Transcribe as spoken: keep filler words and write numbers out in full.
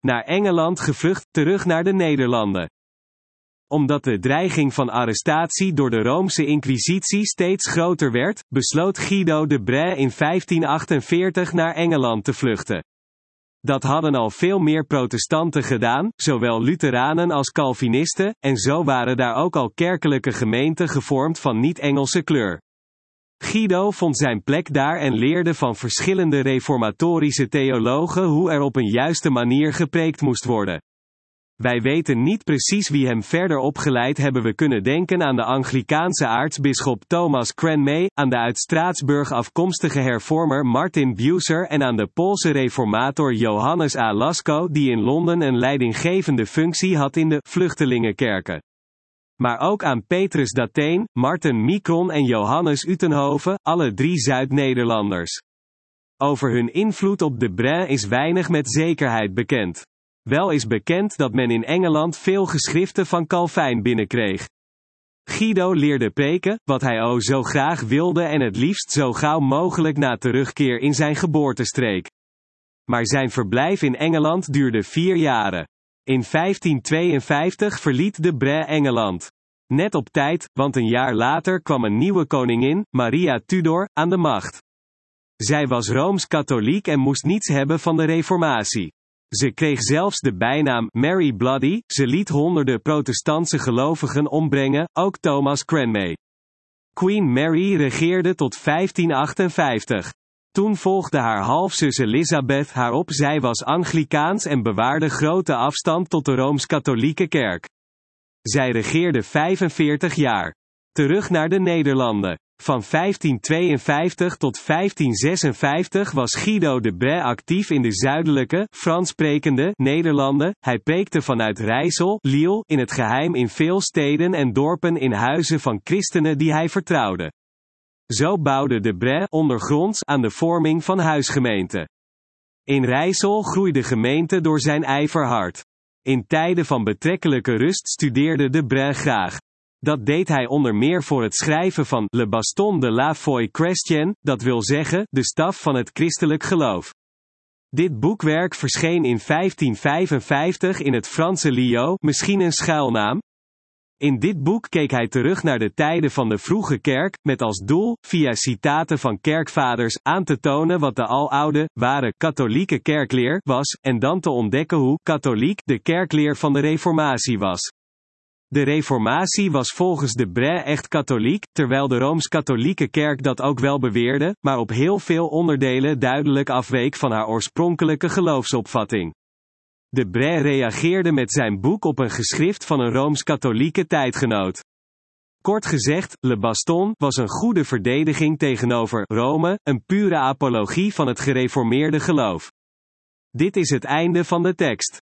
naar Engeland gevlucht, terug naar de Nederlanden. Omdat de dreiging van arrestatie door de Roomse Inquisitie steeds groter werd, besloot Guido de Brès in vijftien achtenveertig naar Engeland te vluchten. Dat hadden al veel meer protestanten gedaan, zowel Lutheranen als Calvinisten, en zo waren daar ook al kerkelijke gemeenten gevormd van niet-Engelse kleur. Guido vond zijn plek daar en leerde van verschillende reformatorische theologen hoe er op een juiste manier gepreekt moest worden. Wij weten niet precies wie hem verder opgeleid hebben. We kunnen denken aan de Anglikaanse aartsbisschop Thomas Cranmer, aan de uit Straatsburg afkomstige hervormer Martin Bucer en aan de Poolse reformator Johannes A. Lasko, die in Londen een leidinggevende functie had in de vluchtelingenkerken. Maar ook aan Petrus Datheen, Marten Micron en Johannes Utenhoven, alle drie Zuid-Nederlanders. Over hun invloed op de Brès is weinig met zekerheid bekend. Wel is bekend dat men in Engeland veel geschriften van Calvijn binnenkreeg. Guido leerde preken, wat hij o zo graag wilde en het liefst zo gauw mogelijk na terugkeer in zijn geboortestreek. Maar zijn verblijf in Engeland duurde vier jaren. In vijftien tweeënvijftig verliet de Brès Engeland. Net op tijd, want een jaar later kwam een nieuwe koningin, Maria Tudor, aan de macht. Zij was Rooms-katholiek en moest niets hebben van de reformatie. Ze kreeg zelfs de bijnaam Mary Bloody, ze liet honderden protestantse gelovigen ombrengen, ook Thomas Cranmer. Queen Mary regeerde tot vijftien achtenvijftig. Toen volgde haar halfzus Elizabeth haar op. Zij was Anglikaans en bewaarde grote afstand tot de Rooms-katholieke kerk. Zij regeerde vijfenveertig jaar. Terug naar de Nederlanden. Van vijftien tweeënvijftig tot vijftien zesenvijftig was Guido de Brès actief in de zuidelijke, Frans-sprekende Nederlanden. Hij preekte vanuit Rijssel, Lille, in het geheim in veel steden en dorpen in huizen van christenen die hij vertrouwde. Zo bouwde de Brès ondergronds aan de vorming van huisgemeenten. In Rijssel groeide gemeente door zijn ijver hard. In tijden van betrekkelijke rust studeerde de Brès graag. Dat deed hij onder meer voor het schrijven van Le Baston de la foi chrétienne, dat wil zeggen, de staf van het christelijk geloof. Dit boekwerk verscheen in vijftien vijfenvijftig in het Franse Lyon, misschien een schuilnaam. In dit boek keek hij terug naar de tijden van de vroege kerk, met als doel, via citaten van kerkvaders, aan te tonen wat de aloude, ware, katholieke kerkleer was, en dan te ontdekken hoe katholiek de kerkleer van de Reformatie was. De Reformatie was volgens de Brès echt katholiek, terwijl de Rooms-katholieke kerk dat ook wel beweerde, maar op heel veel onderdelen duidelijk afweek van haar oorspronkelijke geloofsopvatting. De Brès reageerde met zijn boek op een geschrift van een Rooms-katholieke tijdgenoot. Kort gezegd, Le Baston was een goede verdediging tegenover Rome, een pure apologie van het gereformeerde geloof. Dit is het einde van de tekst.